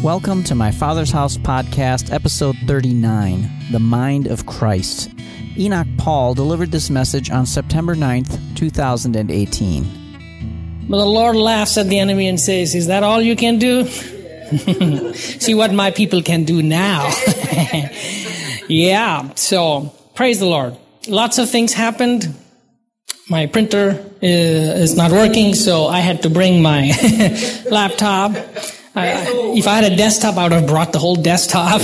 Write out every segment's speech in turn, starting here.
Welcome to my Father's House podcast, episode 39, The Mind of Christ. Enoch Paul delivered this message on September 9th, 2018. But the Lord laughs at the enemy and says, "Is that all you can do? See what my people can do now." Yeah, so praise the Lord. Lots of things happened. My printer is not working, so I had to bring my laptop. If I had a desktop, I would have brought the whole desktop.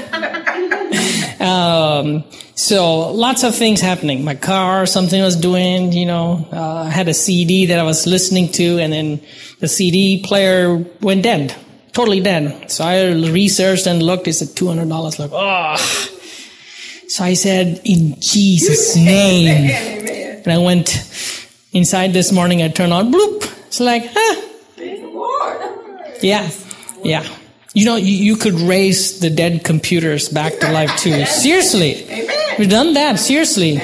So lots of things happening. My car, something I was doing, I had a CD that I was listening to, and then the CD player went dead, totally dead. So I researched and looked. It's at $200. Like, oh. So I said, in Jesus' name. And I went inside this morning. I turned on, bloop. It's like, Yeah. Yeah. You could raise the dead computers back to life too. Seriously. We've done that. Seriously.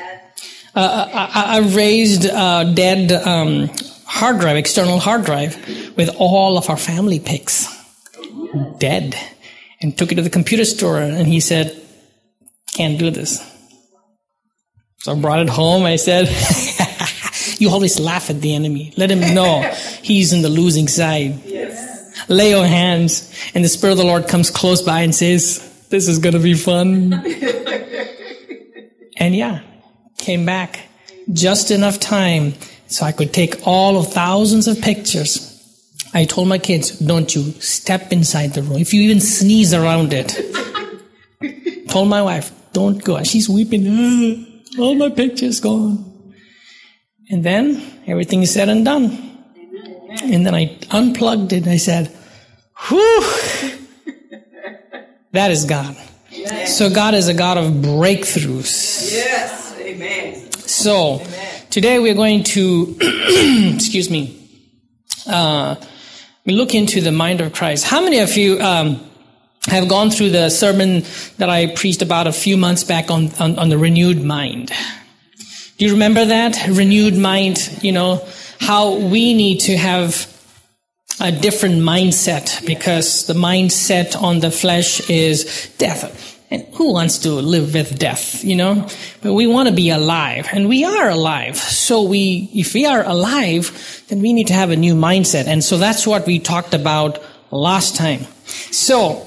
I raised a dead hard drive, external hard drive, with all of our family pics. Dead. And took it to the computer store, and he said, "Can't do this." So I brought it home. I said, "You always laugh at the enemy. Let him know he's in the losing side." Yes. Lay your hands, and the Spirit of the Lord comes close by and says, "This is going to be fun." And yeah, came back just enough time so I could take all of thousands of pictures. I told my kids, "Don't you step inside the room. If you even sneeze around it." Told my wife, "Don't go." She's weeping. All my pictures gone. And then everything is said and done. And then I unplugged it and I said, whew, that is God. Yes. So God is a God of breakthroughs. Yes, amen. So today we're going to, we look into the mind of Christ. How many of you have gone through the sermon that I preached about a few months back on the renewed mind? Do you remember that? Renewed mind, how we need to have a different mindset, because the mindset on the flesh is death. And who wants to live with death, But we want to be alive, and we are alive. So if we are alive, then we need to have a new mindset. And so that's what we talked about last time. So,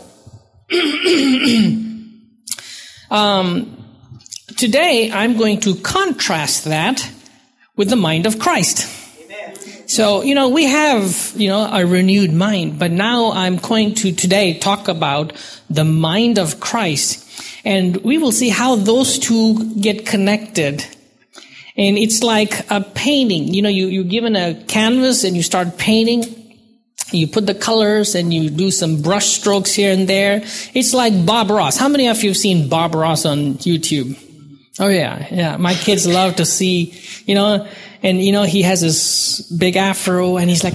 today I'm going to contrast that with the mind of Christ. Amen. So, we have, a renewed mind, but now I'm going to today talk about the mind of Christ, and we will see how those two get connected. And it's like a painting. You're given a canvas and you start painting. You put the colors and you do some brush strokes here and there. It's like Bob Ross. How many of you have seen Bob Ross on YouTube? Oh yeah. My kids love to see, he has this big afro and he's like,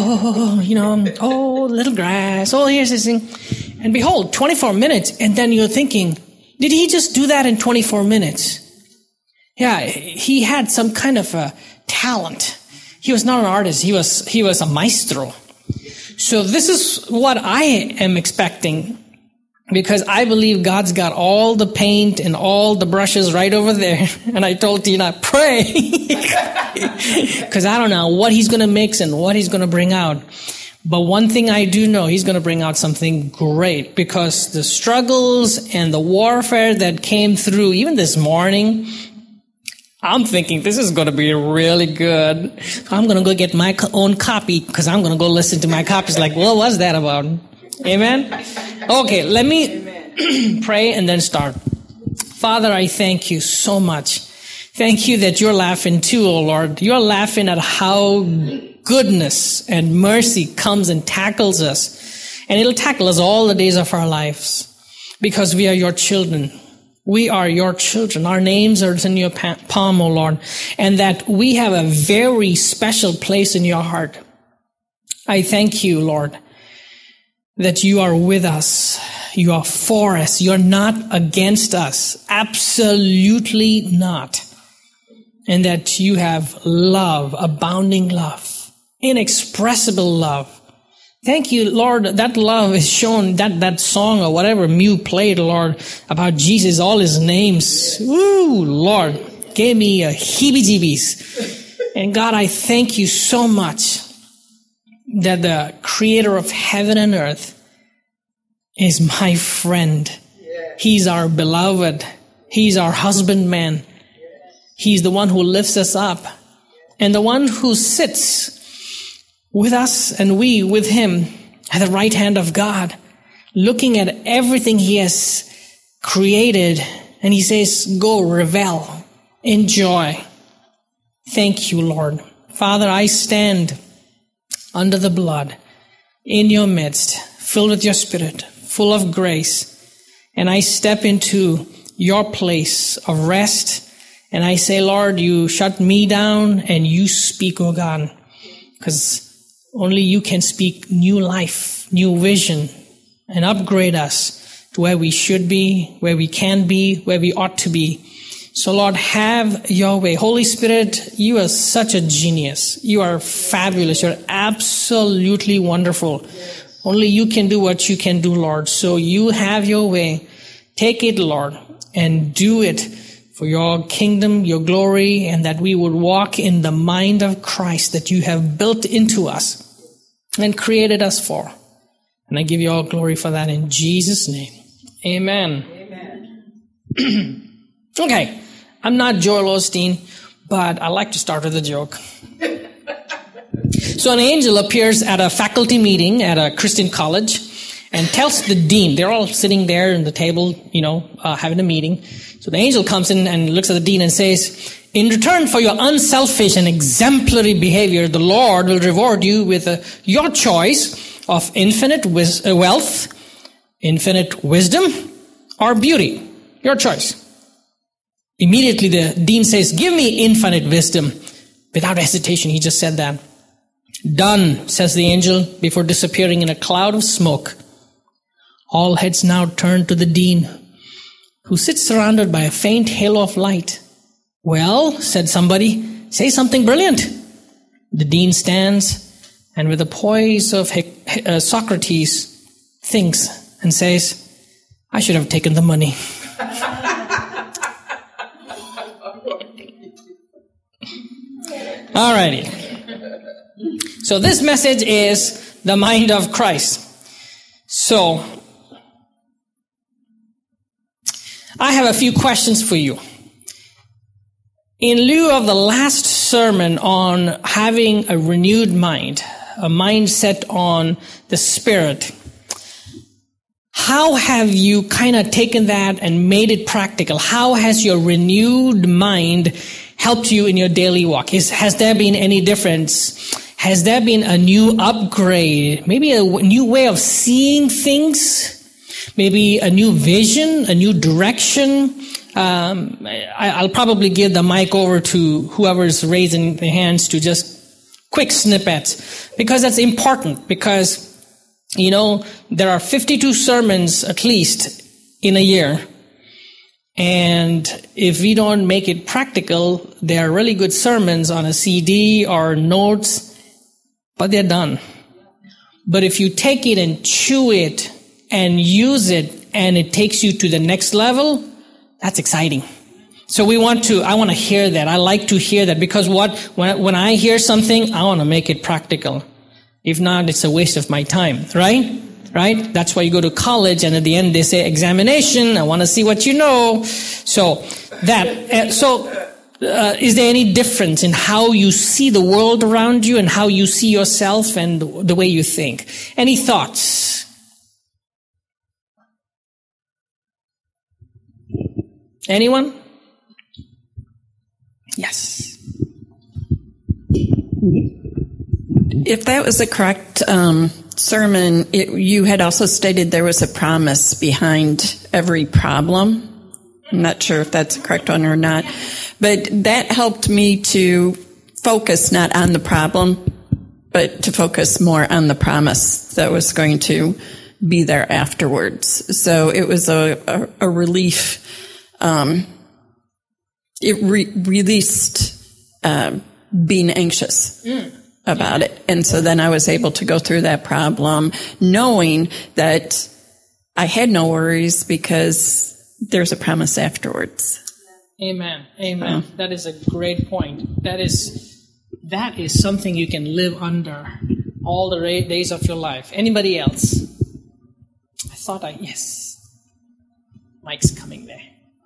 little grass. Oh, here's this thing. And behold, 24 minutes. And then you're thinking, did he just do that in 24 minutes? Yeah, he had some kind of a talent. He was not an artist. He was a maestro. So this is what I am expecting, because I believe God's got all the paint and all the brushes right over there. And I told Tina, pray, because I don't know what he's going to mix and what he's going to bring out. But one thing I do know, he's going to bring out something great, because the struggles and the warfare that came through, even this morning, I'm thinking this is going to be really good. I'm going to go get my own copy, because I'm going to go listen to my copies like, what was that about? Amen? Okay, let me pray and then start. Father, I thank you so much. Thank you that you're laughing too, oh Lord. You're laughing at how goodness and mercy comes and tackles us. And it'll tackle us all the days of our lives, because we are your children. We are your children. Our names are in your palm, O Lord, and that we have a very special place in your heart. I thank you, Lord, that you are with us. You are for us. You're not against us. Absolutely not. And that you have love, abounding love, inexpressible love, Thank you, Lord. That love is shown, that song or whatever Mew played, Lord, about Jesus, all his names. Woo, Lord, gave me a heebie-jeebies. And God, I thank you so much that the creator of heaven and earth is my friend. He's our beloved. He's our husbandman. He's the one who lifts us up. And the one who sits with us and we with him at the right hand of God, looking at everything he has created. And he says, go revel, enjoy. Thank you, Lord. Father, I stand under the blood in your midst, filled with your Spirit, full of grace. And I step into your place of rest. And I say, Lord, you shut me down and you speak, oh God. Because only you can speak new life, new vision, and upgrade us to where we should be, where we can be, where we ought to be. So Lord, have your way. Holy Spirit, you are such a genius. You are fabulous. You're absolutely wonderful. Only you can do what you can do, Lord. So you have your way. Take it, Lord, and do it for your kingdom, your glory, and that we would walk in the mind of Christ that you have built into us and created us for. And I give you all glory for that in Jesus' name. Amen. Amen. Okay, I'm not Joel Osteen, but I like to start with a joke. So an angel appears at a faculty meeting at a Christian college and tells the dean, they're all sitting there at the table, having a meeting. So the angel comes in and looks at the dean and says, in return for your unselfish and exemplary behavior, the Lord will reward you with your choice of infinite wealth, infinite wisdom, or beauty. Your choice. Immediately the dean says, give me infinite wisdom. Without hesitation, he just said that. Done, says the angel, before disappearing in a cloud of smoke. All heads now turn to the dean, who sits surrounded by a faint halo of light. Well, said somebody, say something brilliant. The dean stands, and with the poise of Socrates, thinks and says, I should have taken the money. Alrighty. So this message is the mind of Christ. So, I have a few questions for you. In lieu of the last sermon on having a renewed mind, a mindset on the Spirit, how have you kind of taken that and made it practical? How has your renewed mind helped you in your daily walk? Has there been any difference? Has there been a new upgrade? Maybe a new way of seeing things? Maybe a new vision, a new direction? I'll probably give the mic over to whoever's raising their hands to just quick snippets, because that's important, because, there are 52 sermons at least in a year. And if we don't make it practical, there are really good sermons on a CD or notes, but they're done. But if you take it and chew it and use it, and it takes you to the next level, that's exciting. So I want to hear that. I like to hear that, because when I hear something, I want to make it practical. If not, it's a waste of my time, right? Right? That's why you go to college, and at the end they say examination. I want to see what you know. So is there any difference in how you see the world around you and how you see yourself and the way you think? Any thoughts? Anyone? Yes. If that was a correct sermon, you had also stated there was a promise behind every problem. I'm not sure if that's a correct one or not, but that helped me to focus not on the problem, but to focus more on the promise that was going to be there afterwards. So it was a relief. It released being anxious. about it. And so then I was able to go through that problem knowing that I had no worries because there's a promise afterwards. Amen. Amen. That is a great point. That is something you can live under all the days of your life. Anybody else? Yes. Mike's coming there.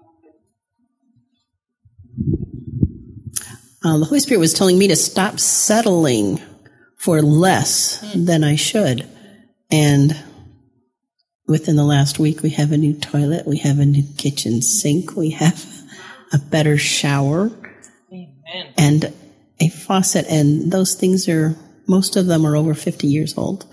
The Holy Spirit was telling me to stop settling for less than I should. And within the last week, we have a new toilet, we have a new kitchen sink, we have a better shower, Amen. And a faucet. And those things most of them are over 50 years old.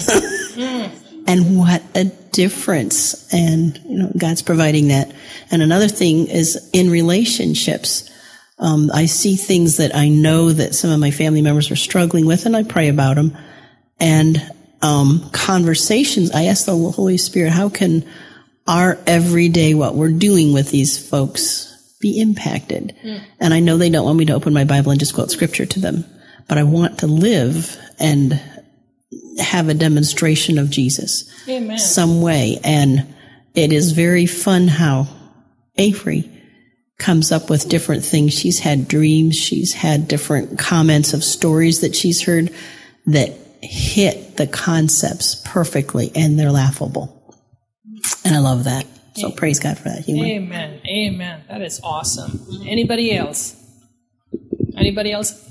And what a difference. And, God's providing that. And another thing is in relationships. I see things that I know that some of my family members are struggling with, and I pray about them. And conversations, I ask the Holy Spirit, how can our everyday, what we're doing with these folks, be impacted? And I know they don't want me to open my Bible and just quote scripture to them, but I want to live and have a demonstration of Jesus. Amen. Some way. And it is very fun how Avery comes up with different things. She's had dreams. She's had different comments of stories that she's heard that hit the concepts perfectly, and they're laughable. And I love that. So Amen. Praise God for that humor. Amen. Amen. That is awesome. Anybody else? Anybody else?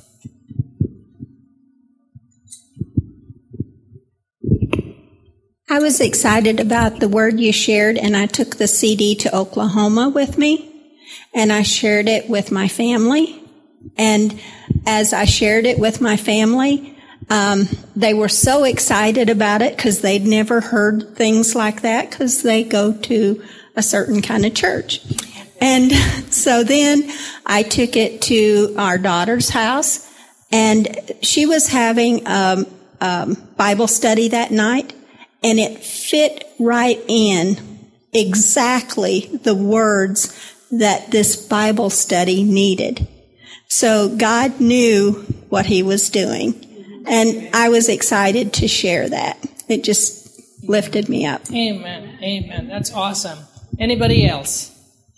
I was excited about the word you shared, and I took the CD to Oklahoma with me, and I shared it with my family. And as I shared it with my family, they were so excited about it because they'd never heard things like that because they go to a certain kind of church. And so then I took it to our daughter's house, and she was having Bible study that night. And it fit right in exactly the words that this Bible study needed. So God knew what he was doing. And I was excited to share that. It just lifted me up. Amen. Amen. That's awesome. Anybody else?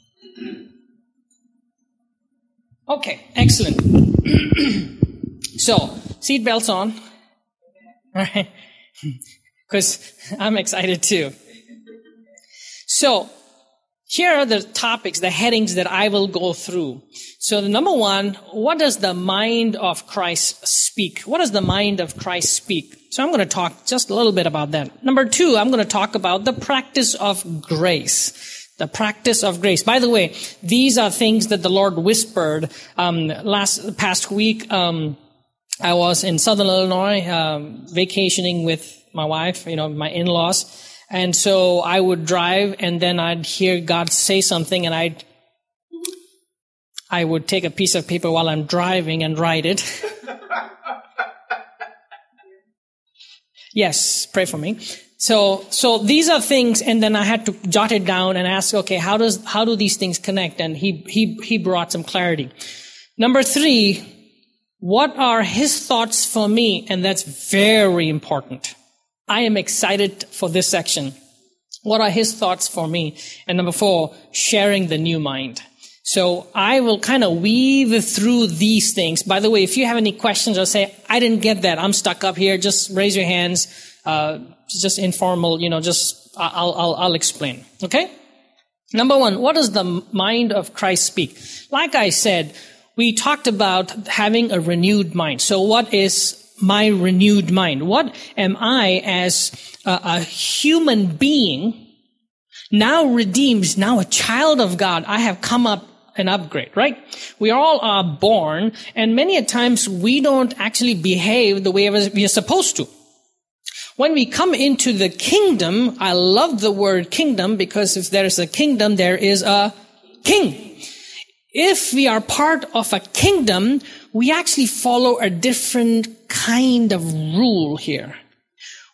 Okay, excellent. So, seatbelts on. All right. Because I'm excited too. So, here are the topics, the headings that I will go through. So, the number one, what does the mind of Christ speak? What does the mind of Christ speak? So, I'm going to talk just a little bit about that. Number two, I'm going to talk about the practice of grace. The practice of grace. By the way, these are things that the Lord whispered past week. I was in Southern Illinois, vacationing with my wife, my in-laws. And so I would drive, and then I'd hear God say something, and I would take a piece of paper while I'm driving and write it. Yes, pray for me. So these are things, and then I had to jot it down and ask, okay, how do these things connect? And he brought some clarity. Number three, what are his thoughts for me? And that's very important. I am excited for this section. What are his thoughts for me? And number four, sharing the new mind. So I will kind of weave through these things. By the way, if you have any questions or say, I didn't get that, I'm stuck up here, just raise your hands. Just informal, I'll explain. Okay? Number one, what does the mind of Christ speak? Like I said, we talked about having a renewed mind. So what is my renewed mind? What am I as a human being, now redeemed, now a child of God? I have come up an upgrade, right? We all are born, and many a times we don't actually behave the way we are supposed to. When we come into the kingdom, I love the word kingdom, because if there is a kingdom, there is a king. If we are part of a kingdom, we actually follow a different kind of rule here.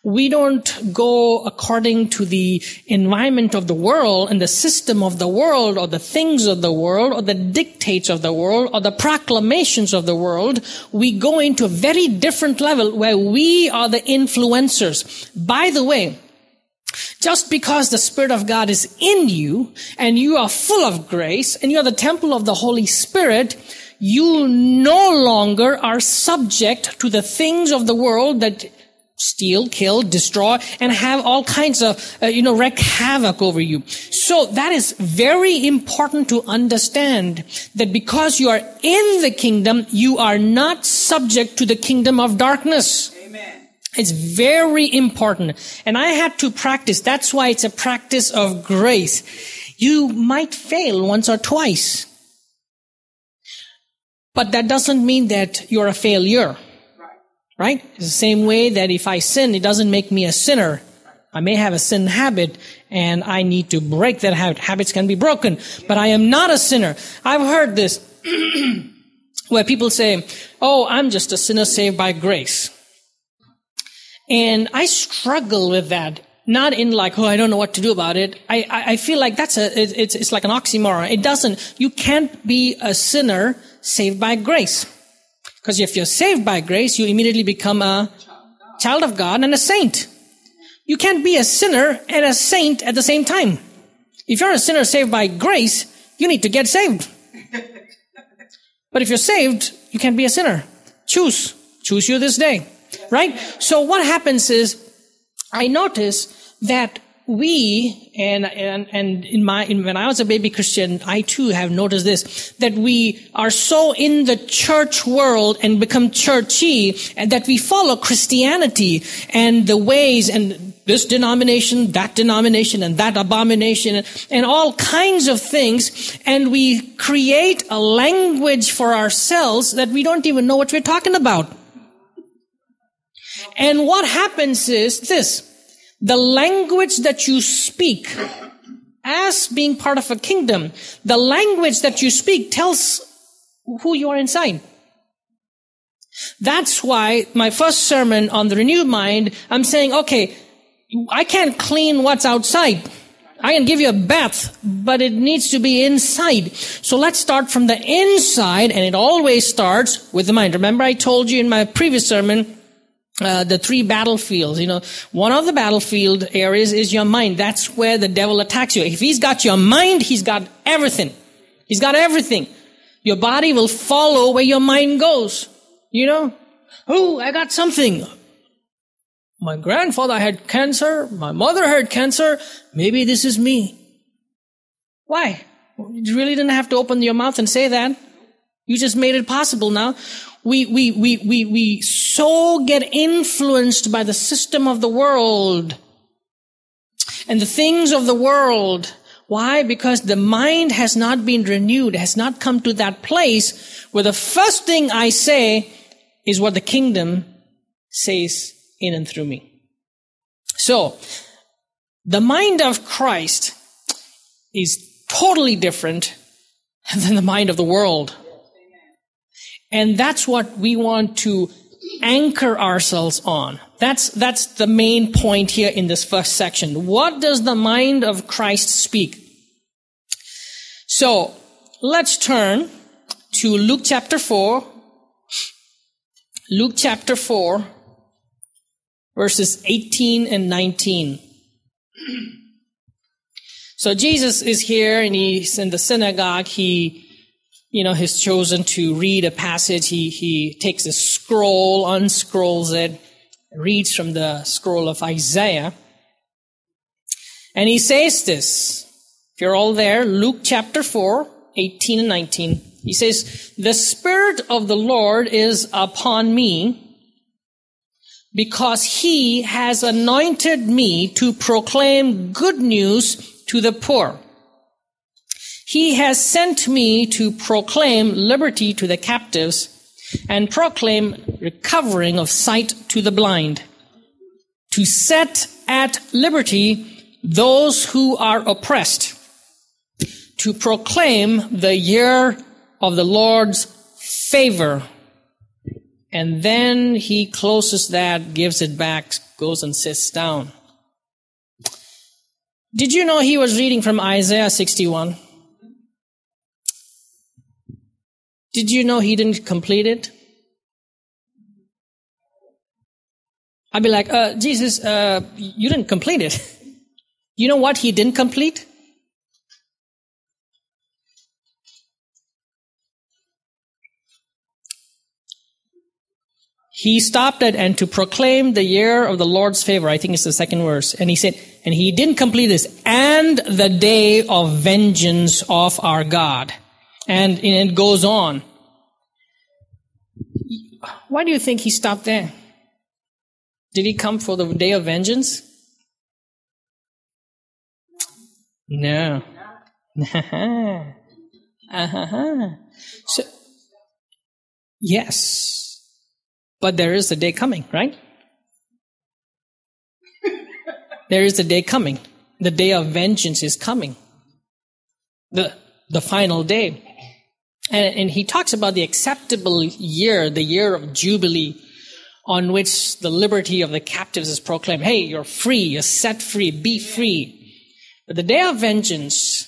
We don't go according to the environment of the world and the system of the world or the things of the world or the dictates of the world or the proclamations of the world. We go into a very different level where we are the influencers. By the way, just because the Spirit of God is in you and you are full of grace and you are the temple of the Holy Spirit, you no longer are subject to the things of the world that steal, kill, destroy, and have all kinds of, wreak havoc over you. So that is very important to understand, that because you are in the kingdom, you are not subject to the kingdom of darkness. Amen. It's very important. And I had to practice. That's why it's a practice of grace. You might fail once or twice, but that doesn't mean that you're a failure. Right? It's the same way that if I sin, it doesn't make me a sinner. I may have a sin habit, and I need to break that habit. Habits can be broken, but I am not a sinner. I've heard this where people say, oh, I'm just a sinner saved by grace. And I struggle with that. Not in like, oh, I don't know what to do about it. I feel like it's like an oxymoron. You can't be a sinner saved by grace. Because if you're saved by grace, you immediately become a child of God and a saint. You can't be a sinner and a saint at the same time. If you're a sinner saved by grace, you need to get saved. But if you're saved, you can't be a sinner. Choose you this day. Right? So what happens is, I notice that we, and when I was a baby Christian, I too have noticed this, that we are so in the church world and become churchy, and that we follow Christianity and the ways and this denomination, and that abomination, and all kinds of things, and we create a language for ourselves that we don't even know what we're talking about. And what happens is this: the language that you speak as being part of a kingdom, the language that you speak tells who you are inside. That's why my first sermon on the renewed mind, I'm saying, okay, I can't clean what's outside. I can give you a bath, but it needs to be inside. So let's start from the inside, and it always starts with the mind. Remember I told you in my previous sermon, the three battlefields, one of the battlefield areas is your mind. That's where the devil attacks you. If he's got your mind, he's got everything. He's got everything. Your body will follow where your mind goes. Oh, I got something. My grandfather had cancer. My mother had cancer. Maybe this is me. Why? You really didn't have to open your mouth and say that. You just made it possible now. We so get influenced by the system of the world and the things of the world. Why? Because the mind has not been renewed, has not come to that place where the first thing I say is what the kingdom says in and through me. So, the mind of Christ is totally different than the mind of the world. And that's what we want to anchor ourselves on. That's the main point here in this first section. What does the mind of Christ speak? So, let's turn to Luke chapter 4. Luke chapter 4, verses 18 and 19. So Jesus is here and he's in the synagogue. He's chosen to read a passage. He takes a scroll, unscrolls it, reads from the scroll of Isaiah. And he says this. If you're all there, Luke chapter 4, 18 and 19. He says, "The Spirit of the Lord is upon me, because he has anointed me to proclaim good news to the poor. He has sent me to proclaim liberty to the captives and proclaim recovering of sight to the blind, to set at liberty those who are oppressed, to proclaim the year of the Lord's favor." And then he closes that, gives it back, goes and sits down. Did you know he was reading from Isaiah 61? Did you know he didn't complete it? I'd be like, Jesus, you didn't complete it. You know what he didn't complete? He stopped it, and to proclaim the year of the Lord's favor, I think it's the second verse. And he said, and he didn't complete this, and the day of vengeance of our God. And it goes on. Why do you think he stopped there? Did he come for the day of vengeance? No. So, yes. But there is a day coming, right? There is a day coming. The day of vengeance is coming. The final day. And he talks about the acceptable year, the year of Jubilee, on which the liberty of the captives is proclaimed. Hey, you're free, you're set free, be free. But the day of vengeance,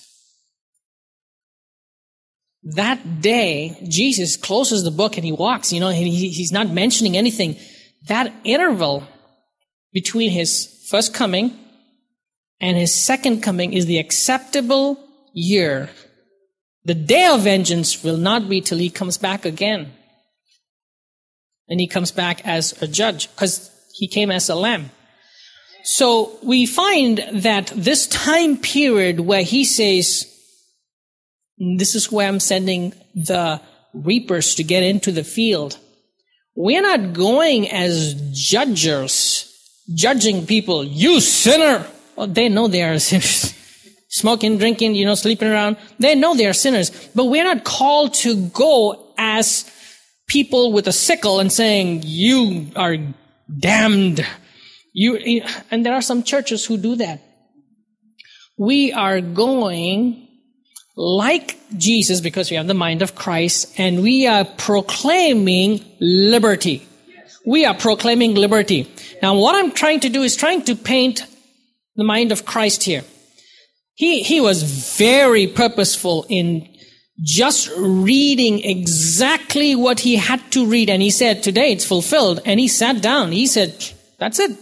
that day, Jesus closes the book and he walks, and he's not mentioning anything. That interval between his first coming and his second coming is the acceptable year. The day of vengeance will not be till he comes back again. And he comes back as a judge, because he came as a lamb. So we find that this time period where he says, this is where I'm sending the reapers to get into the field. We're not going as judges, judging people. You sinner! Well, they know they are sinners. Smoking, drinking, sleeping around. They know they are sinners. But we're not called to go as people with a sickle and saying, you are damned. And there are some churches who do that. We are going like Jesus, because we have the mind of Christ, and we are proclaiming liberty. We are proclaiming liberty. Now, what I'm trying to do is trying to paint the mind of Christ here. He was very purposeful in just reading exactly what he had to read, and he said, today it's fulfilled, and he sat down. He said, that's it.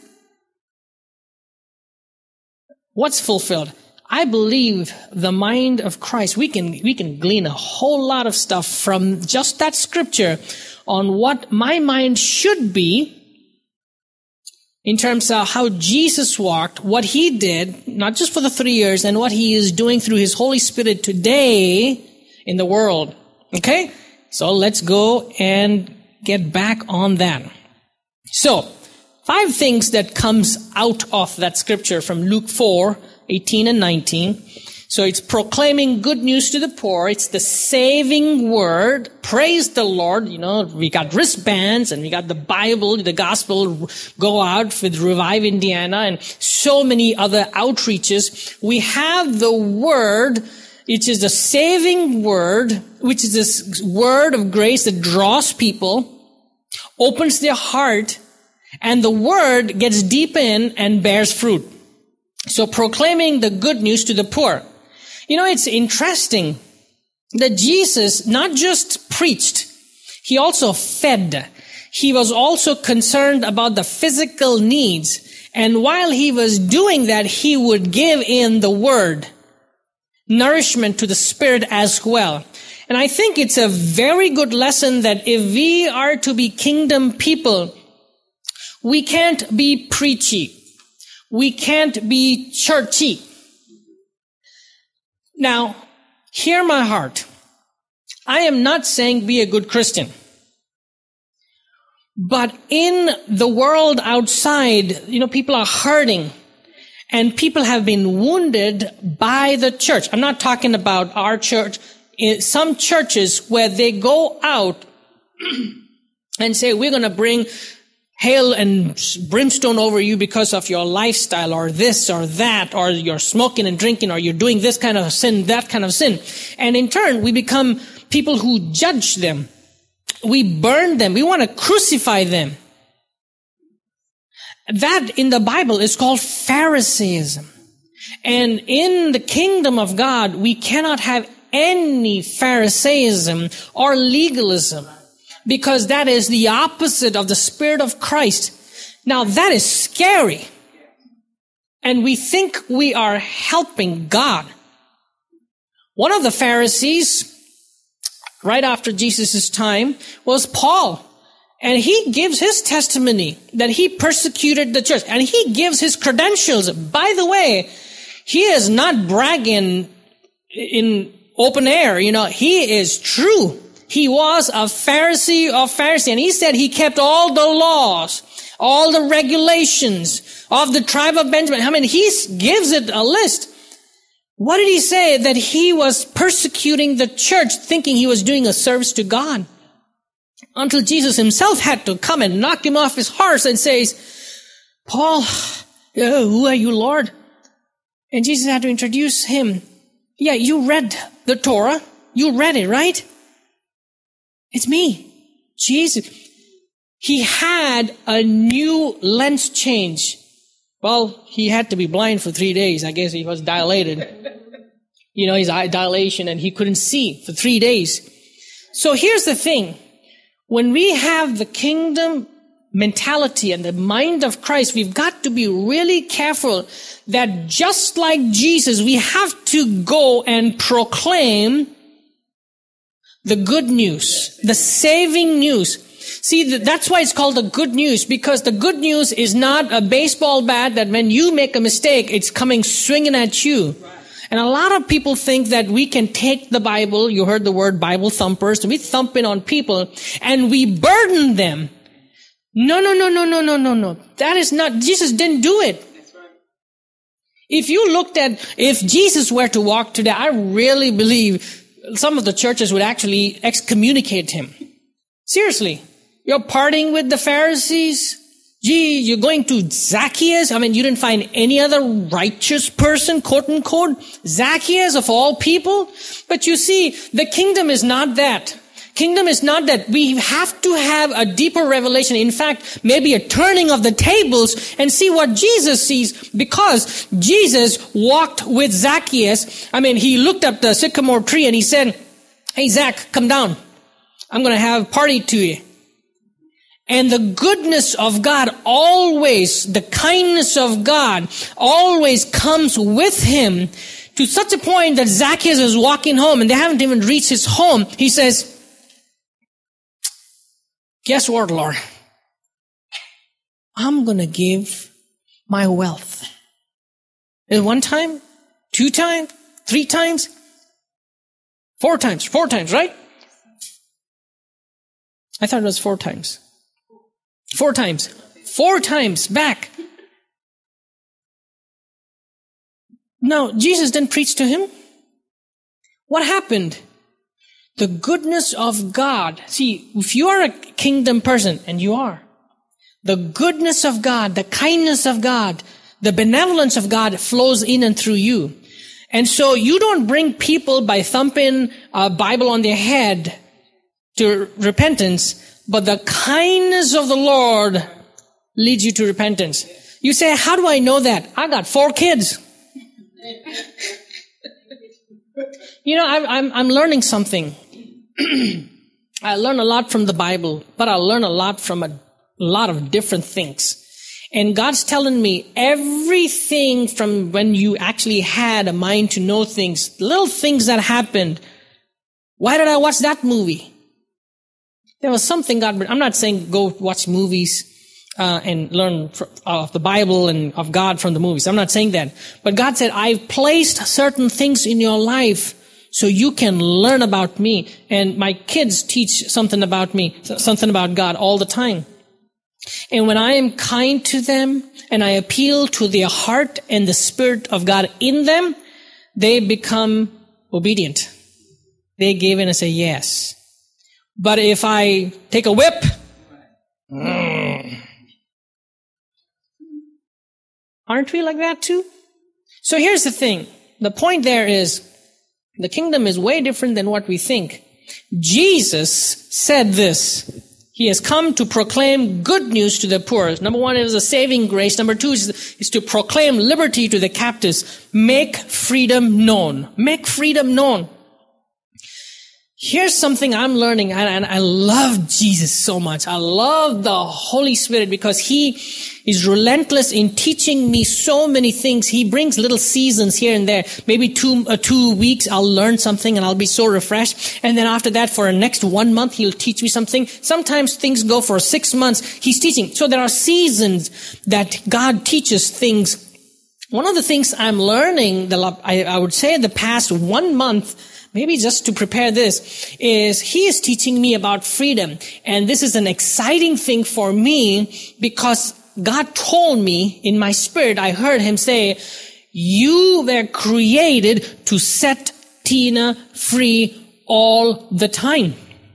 What's fulfilled? I believe the mind of Christ, we can glean a whole lot of stuff from just that scripture on what my mind should be in terms of how Jesus walked, what he did, not just for the 3 years, and what he is doing through his Holy Spirit today in the world. Okay? So let's go and get back on that. So, 5 things that comes out of that scripture from Luke 4:18 and 19. So it's proclaiming good news to the poor. It's the saving word. Praise the Lord. We got wristbands and we got the Bible, the gospel, go out with Revive Indiana and so many other outreaches. We have the word, which is the saving word, which is this word of grace that draws people, opens their heart, and the word gets deep in and bears fruit. So proclaiming the good news to the poor. It's interesting that Jesus not just preached, he also fed. He was also concerned about the physical needs. And while he was doing that, he would give in the word, nourishment to the spirit as well. And I think it's a very good lesson that if we are to be kingdom people, we can't be preachy. We can't be churchy. Now, hear my heart. I am not saying be a good Christian. But in the world outside, people are hurting. And people have been wounded by the church. I'm not talking about our church. In some churches where they go out and say, we're going to bring hail and brimstone over you because of your lifestyle or this or that, or you're smoking and drinking, or you're doing this kind of sin, that kind of sin. And in turn, we become people who judge them. we burn them. We want to crucify them. That in the Bible is called Pharisaism. And in the kingdom of God, we cannot have any Pharisaism or legalism, because that is the opposite of the Spirit of Christ. Now that is scary. And we think we are helping God. One of the Pharisees, right after Jesus' time, was Paul. And he gives his testimony that he persecuted the church. And he gives his credentials. By the way, he is not bragging in open air. He is true. He was a Pharisee of Pharisees. And he said he kept all the laws, all the regulations of the tribe of Benjamin. I mean, he gives it a list. What did he say? That he was persecuting the church, thinking he was doing a service to God. Until Jesus himself had to come and knock him off his horse and says, Paul, who are you, Lord? And Jesus had to introduce him. Yeah, you read the Torah. You read it, right? It's me, Jesus. He had a new lens change. Well, he had to be blind for 3 days. I guess he was dilated. His eye dilation, and he couldn't see for 3 days. So here's the thing. When we have the kingdom mentality and the mind of Christ, we've got to be really careful that just like Jesus, we have to go and proclaim the good news, the saving news. See, that's why it's called the good news, because the good news is not a baseball bat that when you make a mistake, it's coming swinging at you. And a lot of people think that we can take the Bible, you heard the word Bible thumpers, we thump it on people, and we burden them. No. That is not, Jesus didn't do it. If Jesus were to walk today, I really believe some of the churches would actually excommunicate him. Seriously. You're partying with the Pharisees? Gee, you're going to Zacchaeus? I mean, you didn't find any other righteous person, quote unquote, Zacchaeus of all people? But you see, the kingdom is not that. Kingdom is not that. We have to have a deeper revelation. In fact, maybe a turning of the tables and see what Jesus sees, because Jesus walked with Zacchaeus. I mean, he looked up the sycamore tree and he said, hey, Zach, come down. I'm going to have a party to you. And the goodness of God always, the kindness of God always comes with him to such a point that Zacchaeus is walking home and they haven't even reached his home. He says, guess what, Lord? I'm going to give my wealth. And 1 time, 2 times, 3 times, 4 times, 4 times, right? I thought it was 4 times. 4 times. 4 times back. Now, Jesus didn't preach to him. What happened? The goodness of God. See, if you are a kingdom person, and you are, the goodness of God, the kindness of God, the benevolence of God flows in and through you. And so you don't bring people by thumping a Bible on their head to repentance, but the kindness of the Lord leads you to repentance. You say, how do I know that? I got 4 kids. I'm learning something. I learn a lot from the Bible, but I learn a lot from a lot of different things. And God's telling me everything from when you actually had a mind to know things, little things that happened. Why did I watch that movie? There was something I'm not saying go watch movies and learn of the Bible and of God from the movies. I'm not saying that. But God said, I've placed certain things in your life so you can learn about me. And my kids teach something about me, something about God all the time. And when I am kind to them and I appeal to their heart and the Spirit of God in them, they become obedient. They give in and say yes. But if I take a whip, aren't we like that too? So here's the thing. The point there is, the kingdom is way different than what we think. Jesus said this. He has come to proclaim good news to the poor. Number one is a saving grace. Number two is to proclaim liberty to the captives. Make freedom known. Make freedom known. Here's something I'm learning, and I love Jesus so much. I love the Holy Spirit because He is relentless in teaching me so many things. He brings little seasons here and there. Maybe 2 weeks I'll learn something and I'll be so refreshed. And then after that, for the next 1 month, He'll teach me something. Sometimes things go for 6 months. He's teaching. So there are seasons that God teaches things. One of the things I'm learning, I would say the past 1 month, maybe just to prepare this, is He is teaching me about freedom. And this is an exciting thing for me because God told me in my spirit, I heard Him say, you were created to set Tina free all the time.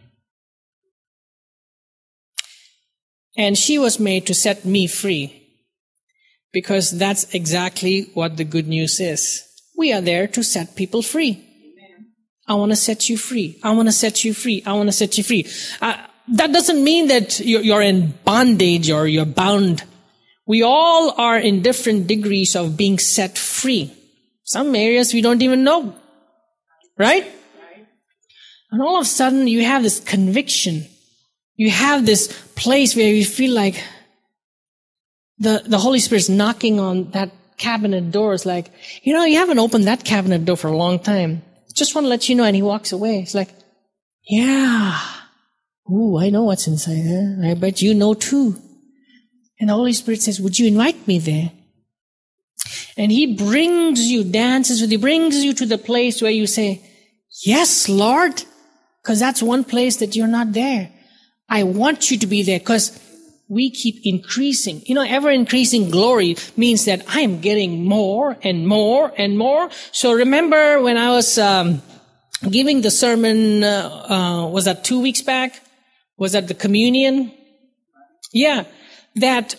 And she was made to set me free because that's exactly what the good news is. We are there to set people free. I want to set you free. I want to set you free. I want to set you free. That doesn't mean that you're in bondage or you're bound. We all are in different degrees of being set free. Some areas we don't even know. Right? And all of a sudden you have this conviction. You have this place where you feel like the Holy Spirit's knocking on that cabinet door. It's like, you haven't opened that cabinet door for a long time. Just want to let you know. And He walks away. It's like, yeah. Ooh, I know what's inside there. I bet you know too. And the Holy Spirit says, would you invite me there? And He brings you, dances with you, brings you to the place where you say, yes, Lord. Because that's one place that you're not there. I want you to be there because we keep increasing. Ever increasing glory means that I'm getting more and more and more. So remember when I was giving the sermon, was that 2 weeks back? Was that the communion? Yeah, that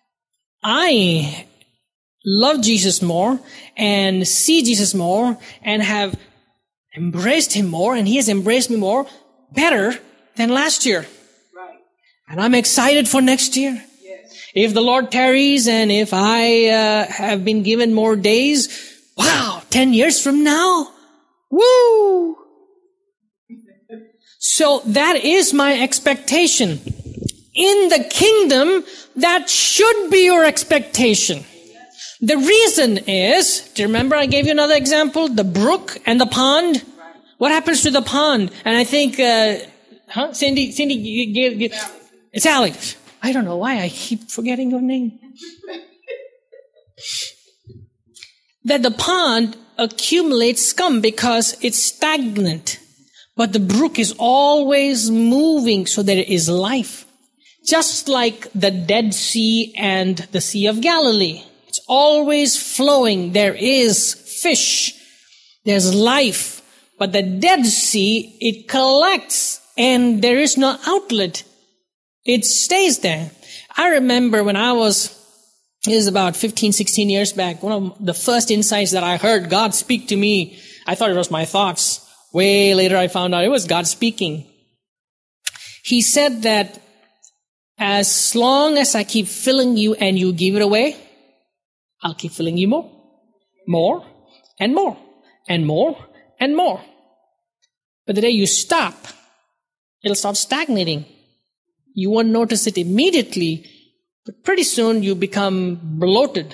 I love Jesus more and see Jesus more and have embraced Him more, and He has embraced me more, better than last year. And I'm excited for next year. Yes. If the Lord tarries and if I have been given more days, wow, 10 years from now, woo! So that is my expectation. In the kingdom, that should be your expectation. The reason is, do you remember I gave you another example? The brook and the pond? What happens to the pond? And I think, Cindy, you gave it's Alex. I don't know why I keep forgetting your name. That the pond accumulates scum because it's stagnant. But the brook is always moving, so there is life. Just like the Dead Sea and the Sea of Galilee. It's always flowing. There is fish. There's life. But the Dead Sea, it collects and there is no outlet. It stays there. I remember when it was about 15, 16 years back, one of the first insights that I heard God speak to me, I thought it was my thoughts. Way later I found out it was God speaking. He said that as long as I keep filling you and you give it away, I'll keep filling you more, and more, and more, and more. But the day you stop, it'll start stagnating. You won't notice it immediately, but pretty soon you become bloated,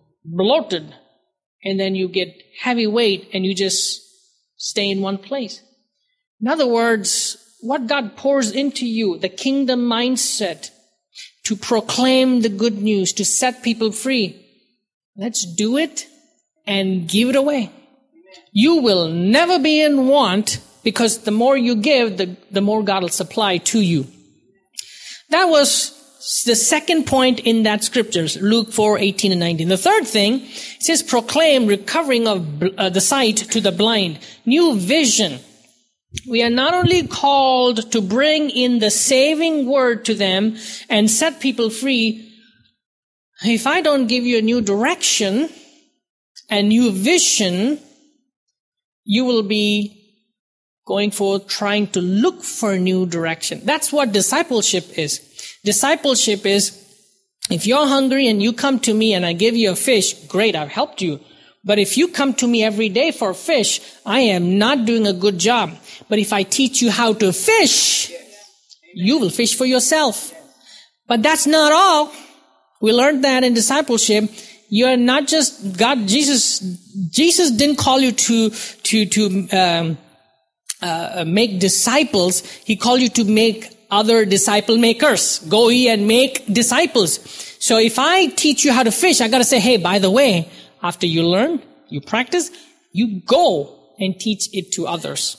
and then you get heavy weight and you just stay in one place. In other words, what God pours into you, the kingdom mindset, to proclaim the good news, to set people free, let's do it and give it away. You will never be in want because the more you give, the more God will supply to you. That was the second point in that scriptures, Luke 4:18 and 19. The third thing, it says proclaim recovering of the sight to the blind. New vision. We are not only called to bring in the saving word to them and set people free. If I don't give you a new direction, a new vision, you will be going forth, trying to look for a new direction. That's what discipleship is. Discipleship is, if you're hungry and you come to me and I give you a fish, great, I've helped you. But if you come to me every day for fish, I am not doing a good job. But if I teach you how to fish, you will fish for yourself. But that's not all. We learned that in discipleship. You are not just God. Jesus didn't call you to make disciples. He called you to make other disciple makers. Go ye and make disciples. So if I teach you how to fish, I got to say, hey, by the way, after you learn, you practice, you go and teach it to others.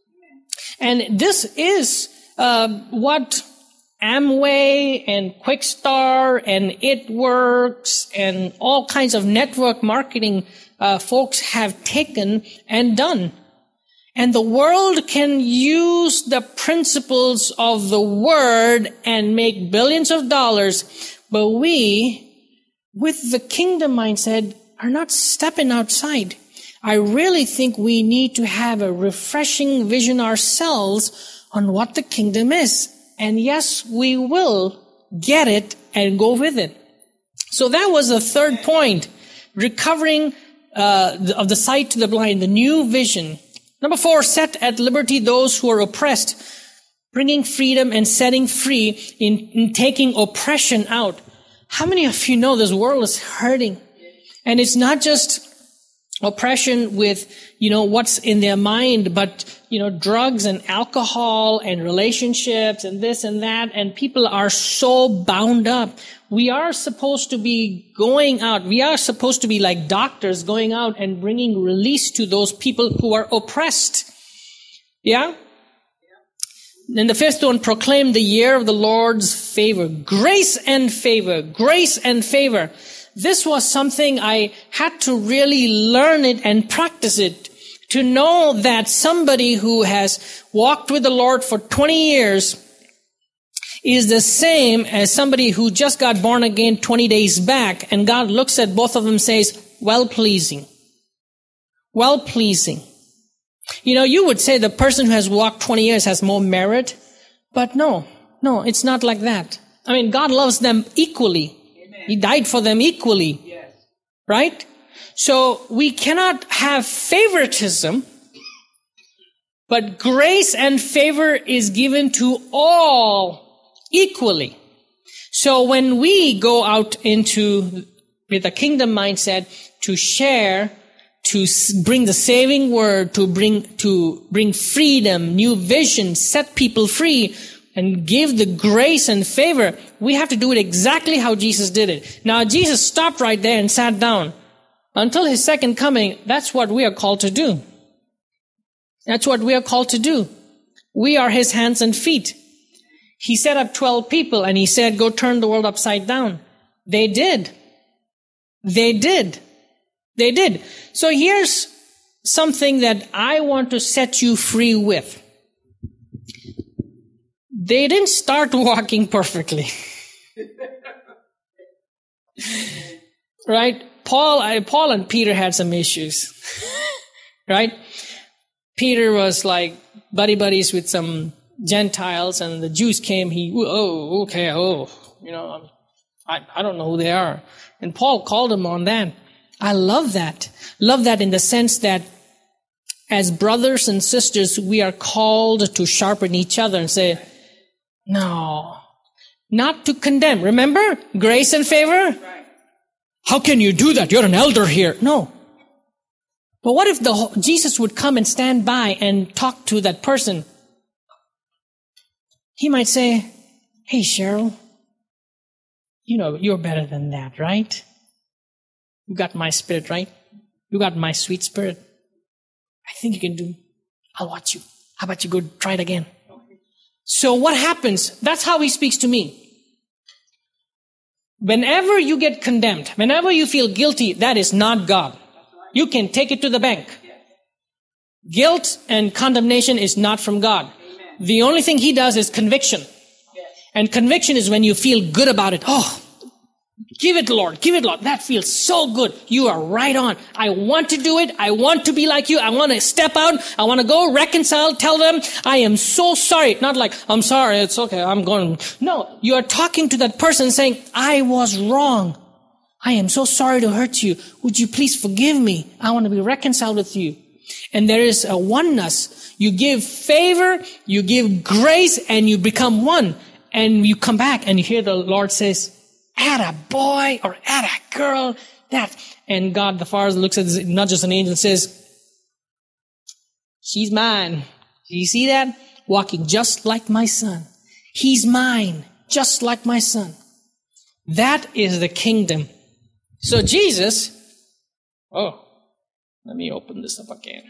And this is what Amway and Quickstar and ItWorks and all kinds of network marketing folks have taken and done. And the world can use the principles of the Word and make billions of dollars, but we, with the kingdom mindset, are not stepping outside. I really think we need to have a refreshing vision ourselves on what the kingdom is. And yes, we will get it and go with it. So that was the third point. Recovering of the sight to the blind, the new vision. Number 4, set at liberty those who are oppressed, bringing freedom and setting free in taking oppression out. How many of you know this world is hurting? And it's not just oppression with, what's in their mind, but, drugs and alcohol and relationships and this and that. And people are so bound up. We are supposed to be going out. We are supposed to be like doctors going out and bringing release to those people who are oppressed. Yeah? Then the 5th one, proclaim the year of the Lord's favor. Grace and favor. Grace and favor. This was something I had to really learn it and practice it. To know that somebody who has walked with the Lord for 20 years is the same as somebody who just got born again 20 days back, and God looks at both of them and says, well-pleasing. Well-pleasing. You would say the person who has walked 20 years has more merit, but no, it's not like that. I mean, God loves them equally. Amen. He died for them equally. Yes. Right? So we cannot have favoritism, but grace and favor is given to all equally. So when we go out with a kingdom mindset to share, to bring the saving word, to bring freedom, new vision, set people free, and give the grace and favor, we have to do it exactly how Jesus did it. Now, Jesus stopped right there and sat down. Until His second coming, that's what we are called to do. That's what we are called to do. We are His hands and feet. He set up 12 people and He said, go turn the world upside down. They did. They did. They did. So here's something that I want to set you free with. They didn't start walking perfectly. Right? Paul and Peter had some issues. Right? Peter was like buddies with some Gentiles, and the Jews came. I don't know who they are. And Paul called him on that. I love that. Love that in the sense that as brothers and sisters, we are called to sharpen each other and say, no, not to condemn. Remember? Grace and favor? Right. How can you do that? You're an elder here. No. But what if Jesus would come and stand by and talk to that person? He might say, hey, Cheryl, you're better than that, right? You got my spirit, right? You got my sweet spirit. I think you can do. I'll watch you. How about you go try it again? So what happens? That's how He speaks to me. Whenever you get condemned, whenever you feel guilty, that is not God. You can take it to the bank. Guilt and condemnation is not from God. The only thing He does is conviction. And conviction is when you feel good about it. Oh, Give it, Lord. Give it, Lord. That feels so good. You are right on. I want to do it. I want to be like you. I want to step out. I want to go reconcile, tell them, I am so sorry. Not like, I'm sorry, it's okay, I'm going. No, you are talking to that person saying, I was wrong. I am so sorry to hurt you. Would you please forgive me? I want to be reconciled with you. And there is a oneness. You give favor, you give grace, and you become one. And you come back and you hear the Lord says, atta boy or atta girl, that. And God the Father looks at this, not just an angel, and says, she's mine. Do you see that? Walking just like my son. He's mine, just like my son. That is the kingdom. So Jesus, let me open this up again.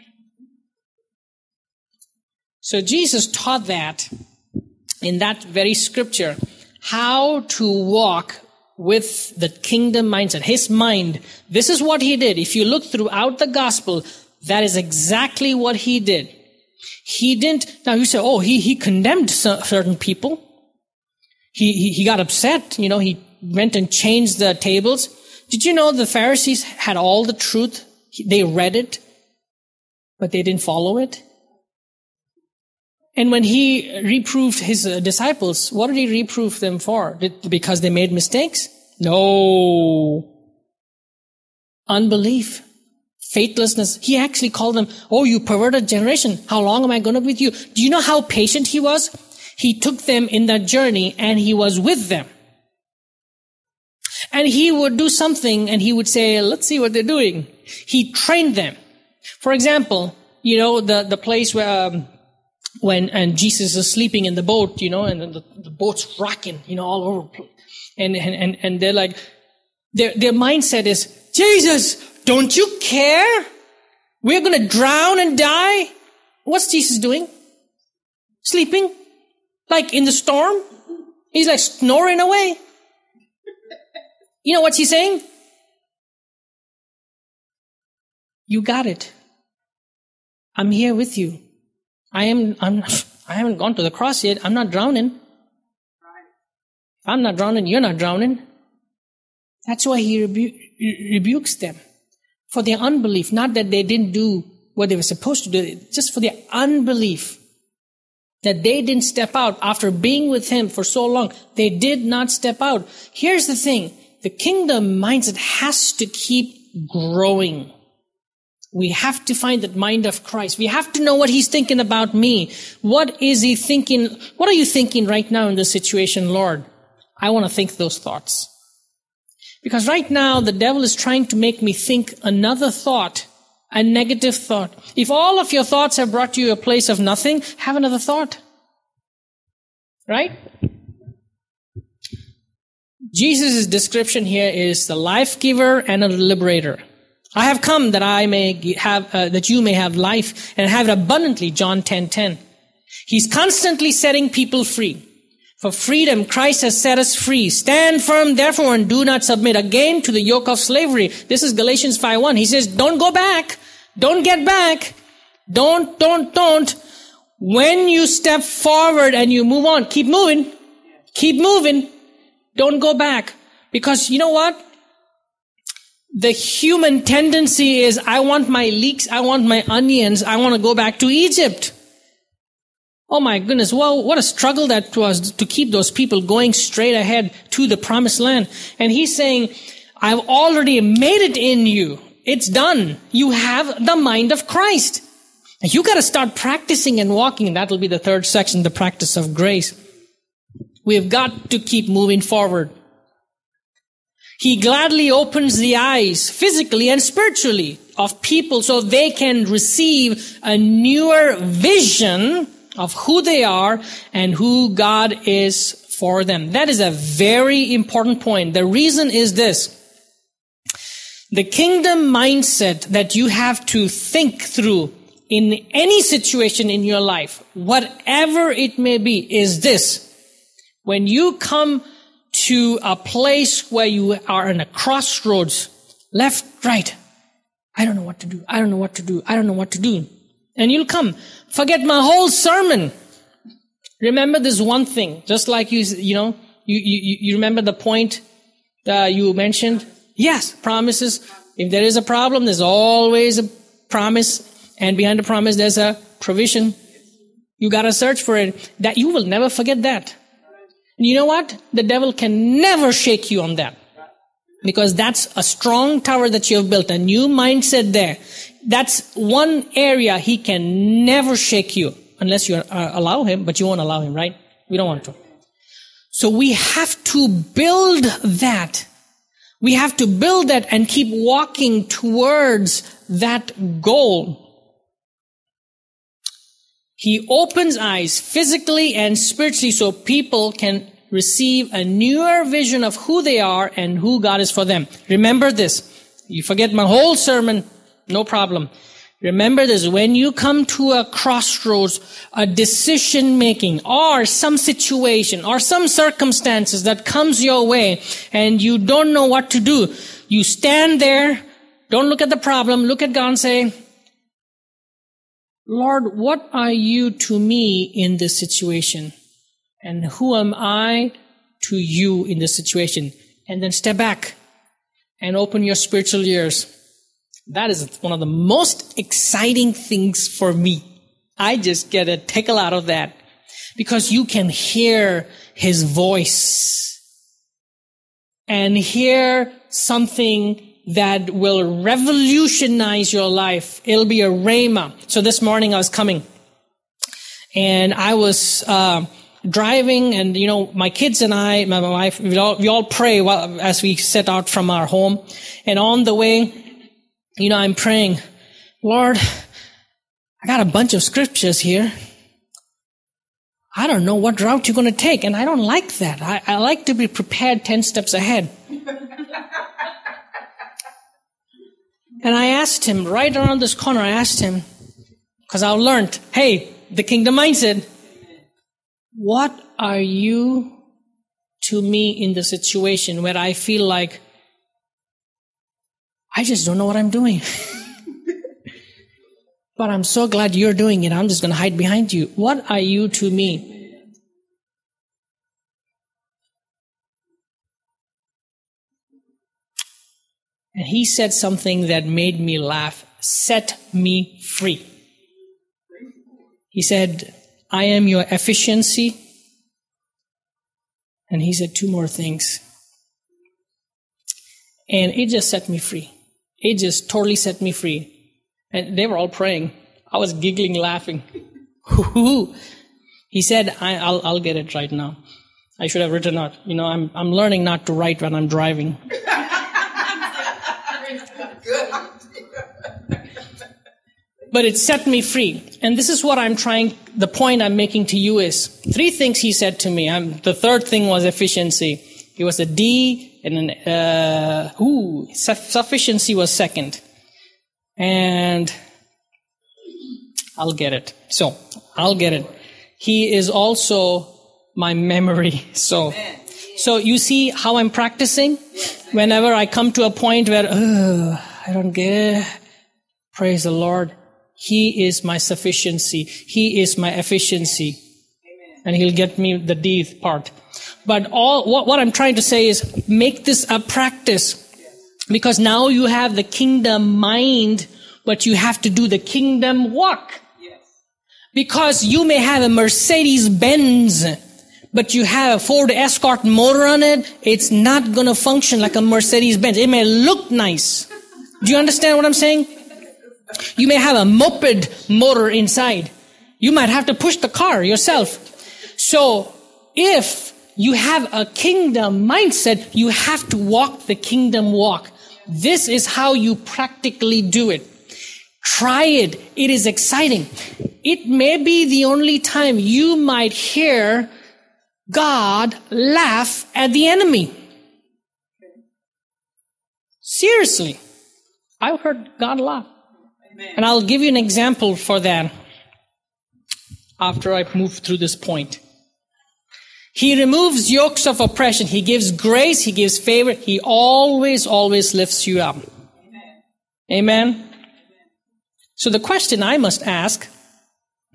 So Jesus taught that in that very scripture, how to walk with the kingdom mindset. His mind, this is what he did. If you look throughout the gospel, that is exactly what he did. He didn't, now you say, he condemned certain people. He got upset, he went and changed the tables. Did you know the Pharisees had all the truth? They read it, but they didn't follow it. And when he reproved his disciples, what did he reprove them for? Because they made mistakes? No. Unbelief. Faithlessness. He actually called them, you perverted generation. How long am I going to be with you? Do you know how patient he was? He took them in that journey and he was with them. And he would do something and he would say, let's see what they're doing. He trained them. For example, the place where, when Jesus is sleeping in the boat, and the boat's rocking, all over. And they're like, their mindset is, Jesus, don't you care? We're going to drown and die. What's Jesus doing? Sleeping? Like in the storm? He's like snoring away. You know what's he saying? You got it. I'm here with you. I haven't gone to the cross yet. I'm not drowning. If I'm not drowning, you're not drowning. That's why he rebukes them for their unbelief. Not that they didn't do what they were supposed to do, just for their unbelief. That they didn't step out after being with him for so long. They did not step out. Here's the thing. The kingdom mindset has to keep growing. We have to find that mind of Christ. We have to know what he's thinking about me. What is he thinking? What are you thinking right now in this situation, Lord? I want to think those thoughts. Because right now, the devil is trying to make me think another thought, a negative thought. If all of your thoughts have brought you a place of nothing, have another thought. Right? Jesus' description here is the life giver and a liberator. I have come that I may have, that you may have life and have it abundantly, John 10:10. He's constantly setting people free. For freedom, Christ has set us free. Stand firm, therefore, and do not submit again to the yoke of slavery. This is Galatians 5:1. He says, don't go back. Don't get back. Don't. When you step forward and you move on, keep moving. Keep moving. Don't go back. Because you know what? The human tendency is, I want my leeks, I want my onions, I want to go back to Egypt. Oh my goodness, well, what a struggle that was to keep those people going straight ahead to the promised land. And he's saying, I've already made it in you. It's done. You have the mind of Christ. You got to start practicing and walking. And that'll be the third section, the practice of grace. We've got to keep moving forward. He gladly opens the eyes, physically and spiritually, of people so they can receive a newer vision of who they are and who God is for them. That is a very important point. The reason is this. The kingdom mindset that you have to think through in any situation in your life, whatever it may be, is this. When you come to a place where you are in a crossroads, left, right, I don't know what to do. I don't know what to do. I don't know what to do. And you'll come, forget my whole sermon. Remember this one thing, just like you remember the point You mentioned? Yes, promises. If there is a problem, there's always a promise. And behind the promise, there's a provision. You got to search for it. That you will never forget that. And you know what? The devil can never shake you on that. Because that's a strong tower that you have built, a new mindset there. That's one area he can never shake you unless you allow him, but you won't allow him, right? We don't want to. So we have to build that. We have to build that and keep walking towards that goal. He opens eyes physically and spiritually so people can receive a newer vision of who they are and who God is for them. Remember this. You forget my whole sermon, no problem. Remember this. When you come to a crossroads, a decision making, or some situation, or some circumstances that comes your way, and you don't know what to do, you stand there, don't look at the problem, look at God and say, Lord, what are you to me in this situation? And who am I to you in this situation? And then step back and open your spiritual ears. That is one of the most exciting things for me. I just get a tickle out of that because you can hear his voice and hear something that will revolutionize your life. It'll be a rhema. So this morning I was coming and I was driving, and my kids and I, my wife, we all pray as we set out from our home. And on the way, I'm praying, Lord, I got a bunch of scriptures here. I don't know what route you're going to take, and I don't like that. I like to be prepared 10 steps ahead. And I asked him, right around this corner, I asked him, because I learned, hey, the kingdom mindset, what are you to me in the situation where I feel like I just don't know what I'm doing? But I'm so glad you're doing it. I'm just going to hide behind you. What are you to me? And he said something that made me laugh. Set me free. He said, I am your efficiency. And he said 2 more things. And it just set me free. It just totally set me free. And they were all praying. I was giggling, laughing. He said, I'll get it right now. I should have written out. I'm learning not to write when I'm driving. But it set me free. And this is what the point I'm making to you is 3 things he said to me. The third thing was efficiency. It was a D, and sufficiency was second. And I'll get it. He is also my memory. So you see how I'm practicing? Whenever I come to a point where, I don't get it, praise the Lord. He is my sufficiency. He is my efficiency. Amen. And he'll get me the D part. But what I'm trying to say is make this a practice. Because now you have the kingdom mind, but you have to do the kingdom walk. Yes. Because you may have a Mercedes-Benz, but you have a Ford Escort motor on it, it's not going to function like a Mercedes-Benz. It may look nice. Do you understand what I'm saying? You may have a moped motor inside. You might have to push the car yourself. So if you have a kingdom mindset, you have to walk the kingdom walk. This is how you practically do it. Try it. It is exciting. It may be the only time you might hear God laugh at the enemy. Seriously. I've heard God laugh. And I'll give you an example for that after I move through this point. He removes yokes of oppression. He gives grace. He gives favor. He always lifts you up. Amen. So the question I must ask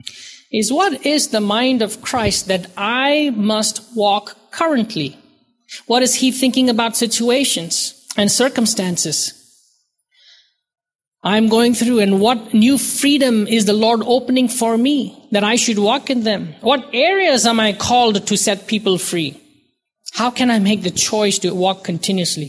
is, what is the mind of Christ that I must walk currently? What is he thinking about situations and circumstances? I'm going through, and what new freedom is the Lord opening for me that I should walk in them? What areas am I called to set people free? How can I make the choice to walk continuously?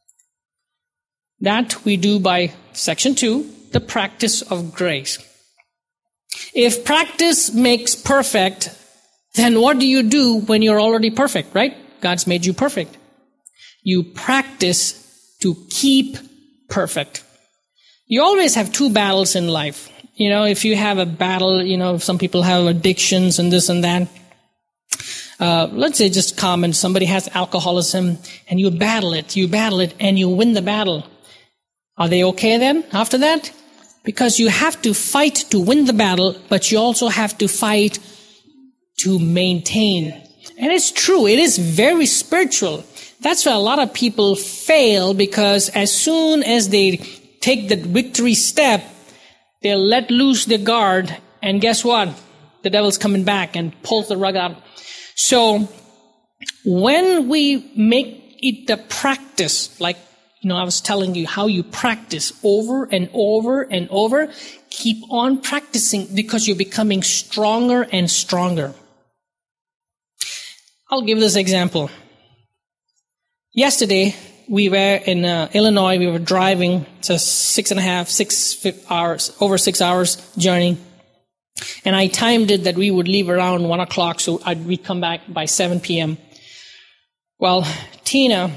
That we do by section 2, the practice of grace. If practice makes perfect, then what do you do when you're already perfect, right? God's made you perfect. You practice to keep perfect. You always have 2 battles in life. You know, if you have a battle, some people have addictions and this and that. Let's say just common, somebody has alcoholism and you battle it, and you win the battle. Are they okay then after that? Because you have to fight to win the battle, but you also have to fight to maintain. And it's true, it is very spiritual. That's why a lot of people fail, because as soon as they take the victory step, they let loose their guard, and guess what? The devil's coming back and pulls the rug out. So when we make it a practice, like I was telling you how you practice over and over and over, keep on practicing because you're becoming stronger and stronger. I'll give this example. Yesterday, we were in Illinois. We were driving. It's a 6 hours journey. And I timed it that we would leave around 1 o'clock, so we'd come back by 7 p.m. Well, Tina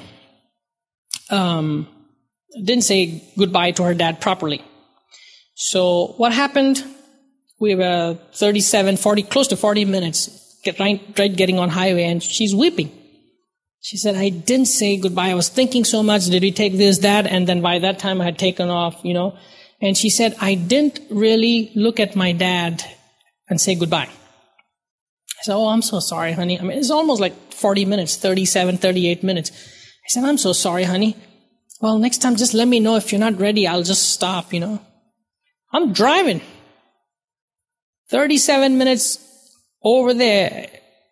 didn't say goodbye to her dad properly. So what happened? We were close to 40 minutes, getting on highway, and she's weeping. She said, I didn't say goodbye. I was thinking so much. Did we take this, that? And then by that time I had taken off, And she said, I didn't really look at my dad and say goodbye. I said, oh, I'm so sorry, honey. I mean, it's almost like 40 minutes, 37, 38 minutes. I said, I'm so sorry, honey. Well, next time just let me know. If you're not ready, I'll just stop, I'm driving 37 minutes over there.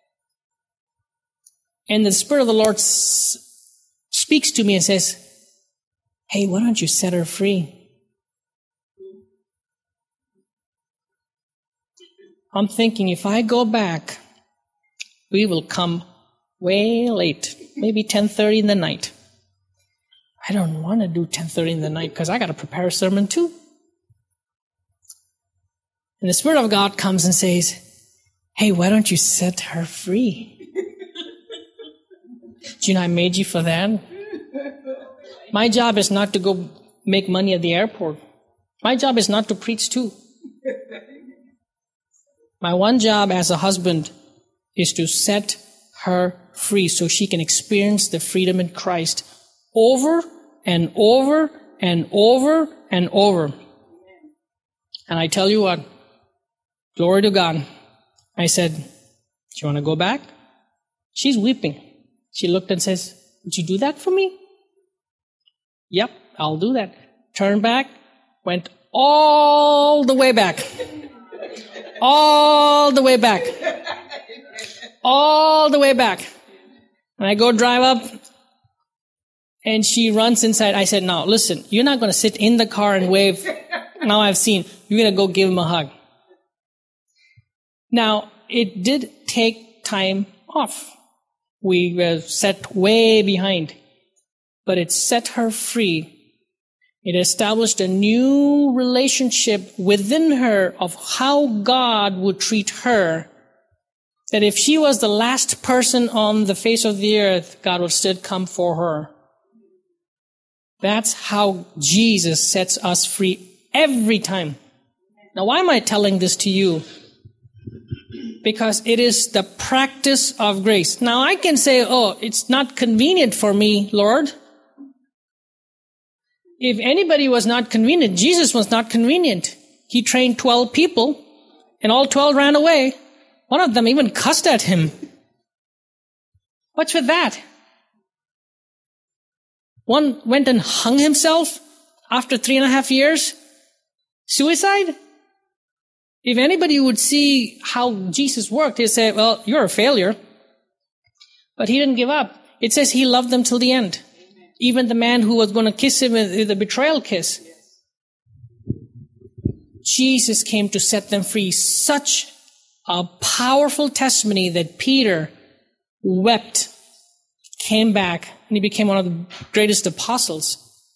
And the Spirit of the Lord speaks to me and says, hey, why don't you set her free? I'm thinking, if I go back, we will come way late, maybe 10:30 in the night. I don't want to do 10:30 in the night because I got to prepare a sermon too. And the Spirit of God comes and says, hey, why don't you set her free? Do you know I made you for that? My job is not to go make money at the airport. My job is not to preach too. My one job as a husband is to set her free so she can experience the freedom in Christ over and over and over and over. And I tell you what, glory to God. I said, do you want to go back? She's weeping. She looked and says, would you do that for me? Yep, I'll do that. Turned back, went all the way back. All the way back. All the way back. And I go drive up, and she runs inside. I said, now, listen, you're not going to sit in the car and wave. Now I've seen. You're going to go give him a hug. Now, it did take time off. We were set way behind. But it set her free. It established a new relationship within her of how God would treat her. That if she was the last person on the face of the earth, God would still come for her. That's how Jesus sets us free every time. Now, why am I telling this to you? Because it is the practice of grace. Now, I can say, oh, it's not convenient for me, Lord. If anybody was not convenient, Jesus was not convenient. He trained 12 people, and all 12 ran away. One of them even cussed at him. What's with that? One went and hung himself after 3.5 years. Suicide? If anybody would see how Jesus worked, he'd say, well, you're a failure. But he didn't give up. It says he loved them till the end. Even the man who was going to kiss him with the betrayal kiss. Jesus came to set them free. Such a powerful testimony that Peter wept, came back, and he became one of the greatest apostles.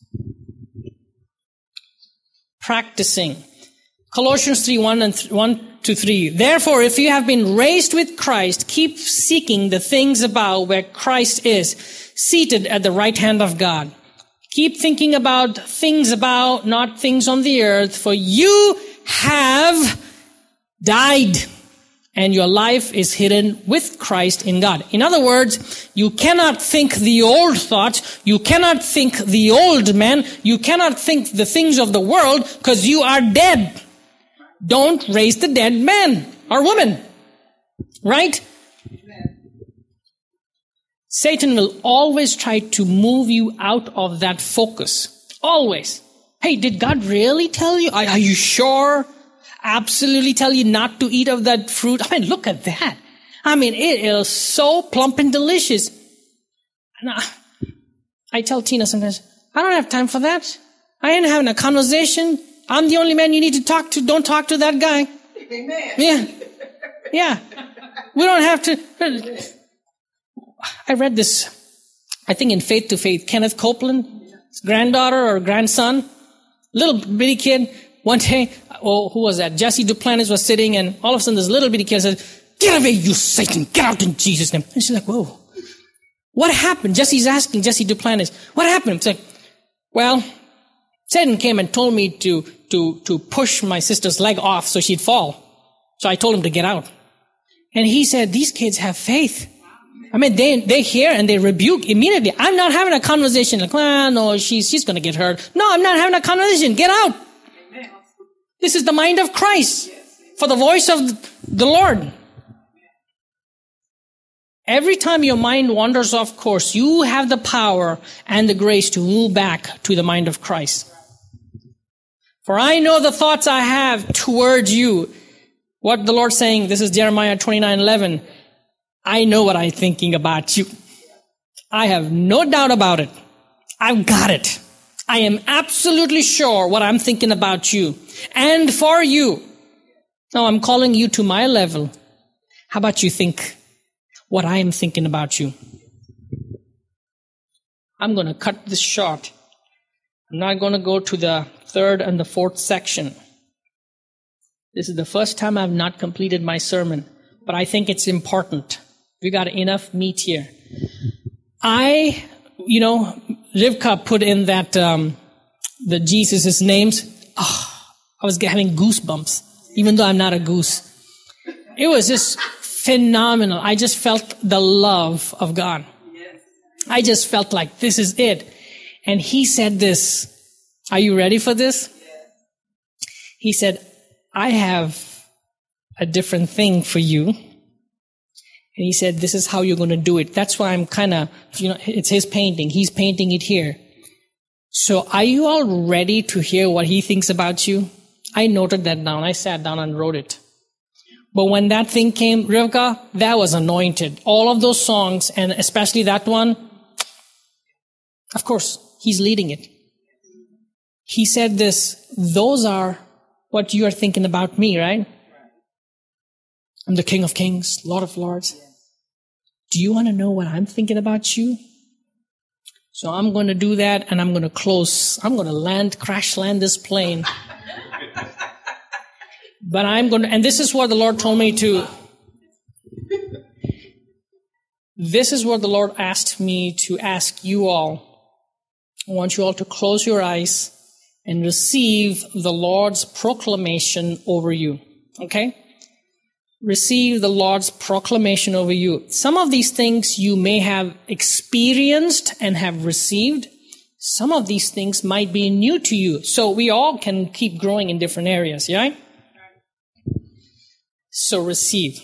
Practicing. Colossians 3:1-3. Therefore, if you have been raised with Christ, keep seeking the things above where Christ is, seated at the right hand of God. Keep thinking about things above, not things on the earth, for you have died, and your life is hidden with Christ in God. In other words, you cannot think the old thoughts, you cannot think the old man, you cannot think the things of the world, because you are dead. Don't raise the dead man or woman. Right? Satan will always try to move you out of that focus. Always. Hey, did God really tell you? Are you sure? Absolutely tell you not to eat of that fruit? I mean, look at that. I mean, it is so plump and delicious. And I tell Tina sometimes, I don't have time for that. I ain't having a conversation. I'm the only man you need to talk to. Don't talk to that guy. Amen. Yeah. We don't have to. I read this, I think in Faith to Faith, Kenneth Copeland, his granddaughter or grandson, little bitty kid. One day, who was that? Jesse Duplantis was sitting, and all of a sudden this little bitty kid said, "Get away, you Satan! Get out in Jesus' name!" And she's like, "Whoa. What happened?" Jesse's asking Jesse Duplantis, "What happened?" It's like, "Well, Satan came and told me to push my sister's leg off so she'd fall. So I told him to get out." And he said, these kids have faith. I mean, they hear and they rebuke immediately. I'm not having a conversation like, well, no, she's going to get hurt. No, I'm not having a conversation. Get out. This is the mind of Christ for the voice of the Lord. Every time your mind wanders off course, you have the power and the grace to move back to the mind of Christ. For I know the thoughts I have towards you. What the Lord's saying, this is Jeremiah 29:11. I know what I'm thinking about you. I have no doubt about it. I've got it. I am absolutely sure what I'm thinking about you and for you. Now I'm calling you to my level. How about you think what I am thinking about you? I'm going to cut this short. I'm not going to go to the third and the fourth section. This is the first time I've not completed my sermon, but I think it's important. We got enough meat here. Rivka put in that, the Jesus' names. Oh, I was having goosebumps, even though I'm not a goose. It was just phenomenal. I just felt the love of God. I just felt like this is it. And he said this. Are you ready for this? He said, I have a different thing for you. And he said, this is how you're going to do it. That's why I'm kind of, it's his painting. He's painting it here. So are you all ready to hear what he thinks about you? I noted that down. I sat down and wrote it. But when that thing came, Rivka, that was anointed. All of those songs, and especially that one, of course, he's leading it. He said this, those are what you are thinking about me, right? I'm the King of Kings, Lord of Lords. Do you want to know what I'm thinking about you? So I'm going to do that, and I'm going to crash land this plane. But and this is what the Lord told me to, this is what the Lord asked me to ask you all. I want you all to close your eyes and receive the Lord's proclamation over you. Okay? Receive the Lord's proclamation over you. Some of these things you may have experienced and have received. Some of these things might be new to you. So we all can keep growing in different areas, right? So receive.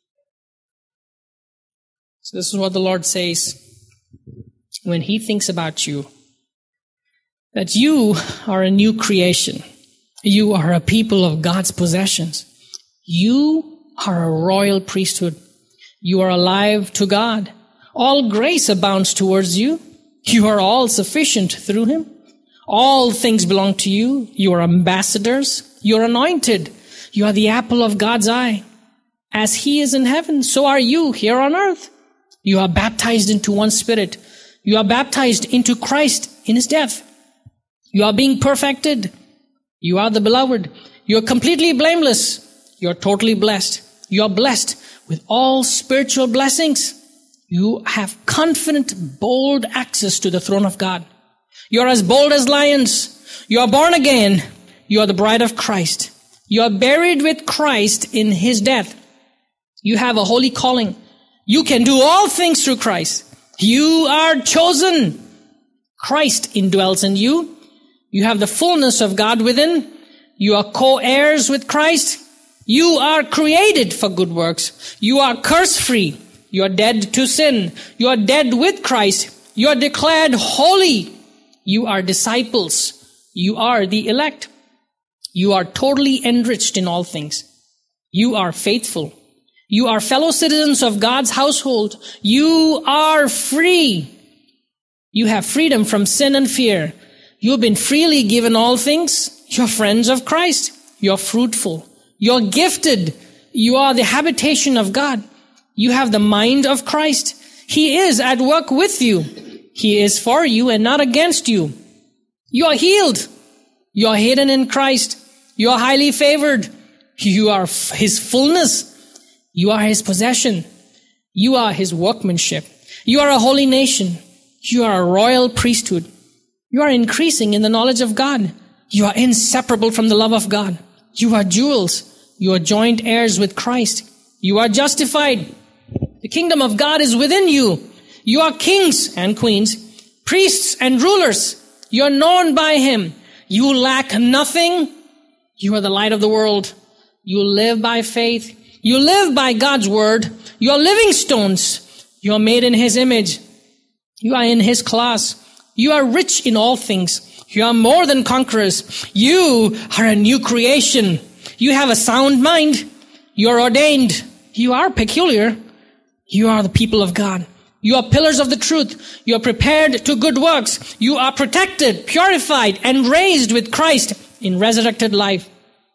So this is what the Lord says when He thinks about you. That you are a new creation. You are a people of God's possessions. You are a royal priesthood. You are alive to God. All grace abounds towards you. You are all sufficient through him. All things belong to you. You are ambassadors. You are anointed. You are the apple of God's eye. As he is in heaven, so are you here on earth. You are baptized into one Spirit. You are baptized into Christ in his death. You are being perfected. You are the beloved. You are completely blameless. You are totally blessed. You are blessed with all spiritual blessings. You have confident, bold access to the throne of God. You are as bold as lions. You are born again. You are the bride of Christ. You are buried with Christ in his death. You have a holy calling. You can do all things through Christ. You are chosen. Christ indwells in you. You have the fullness of God within. You are co-heirs with Christ. You are created for good works. You are curse-free. You are dead to sin. You are dead with Christ. You are declared holy. You are disciples. You are the elect. You are totally enriched in all things. You are faithful. You are fellow citizens of God's household. You are free. You have freedom from sin and fear. You have been freely given all things. You're friends of Christ. You're fruitful. You're gifted. You are the habitation of God. You have the mind of Christ. He is at work with you. He is for you and not against you. You are healed. You are hidden in Christ. You are highly favored. You are his fullness. You are his possession. You are his workmanship. You are a holy nation. You are a royal priesthood. You are increasing in the knowledge of God. You are inseparable from the love of God. You are jewels. You are joint heirs with Christ. You are justified. The kingdom of God is within you. You are kings and queens, priests and rulers. You are known by him. You lack nothing. You are the light of the world. You live by faith. You live by God's word. You are living stones. You are made in his image. You are in his class. You are rich in all things. You are more than conquerors. You are a new creation. You have a sound mind. You are ordained. You are peculiar. You are the people of God. You are pillars of the truth. You are prepared to good works. You are protected, purified, and raised with Christ in resurrected life.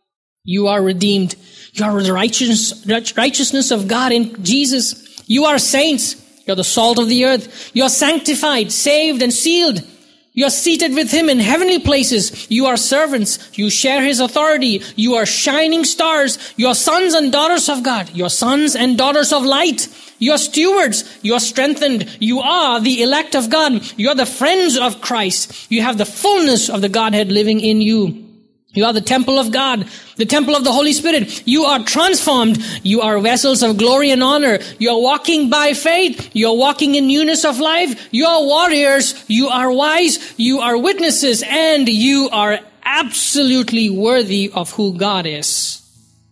You are redeemed. You are the righteousness of God in Jesus. You are saints. You are the salt of the earth. You are sanctified, saved, and sealed. You are seated with him in heavenly places. You are servants. You share his authority. You are shining stars. You are sons and daughters of God. You are sons and daughters of light. You are stewards. You are strengthened. You are the elect of God. You are the friends of Christ. You have the fullness of the Godhead living in you. You are the temple of God, the temple of the Holy Spirit. You are transformed. You are vessels of glory and honor. You are walking by faith. You are walking in newness of life. You are warriors. You are wise. You are witnesses. And you are absolutely worthy of who God is.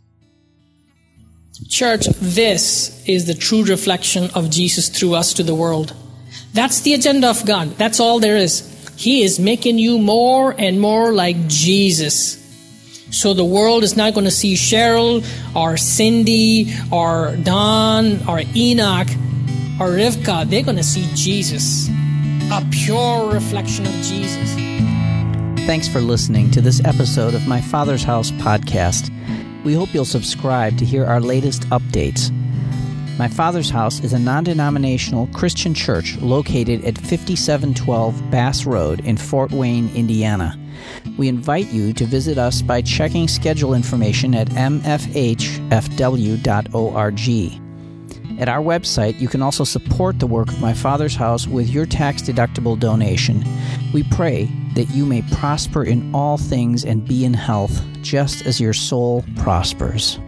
Church, this is the true reflection of Jesus through us to the world. That's the agenda of God. That's all there is. He is making you more and more like Jesus. So the world is not going to see Cheryl or Cindy or Don or Enoch or Rivka. They're going to see Jesus, a pure reflection of Jesus. Thanks for listening to this episode of My Father's House podcast. We hope you'll subscribe to hear our latest updates. My Father's House is a non-denominational Christian church located at 5712 Bass Road in Fort Wayne, Indiana. We invite you to visit us by checking schedule information at mfhfw.org. At our website, you can also support the work of My Father's House with your tax-deductible donation. We pray that you may prosper in all things and be in health, just as your soul prospers.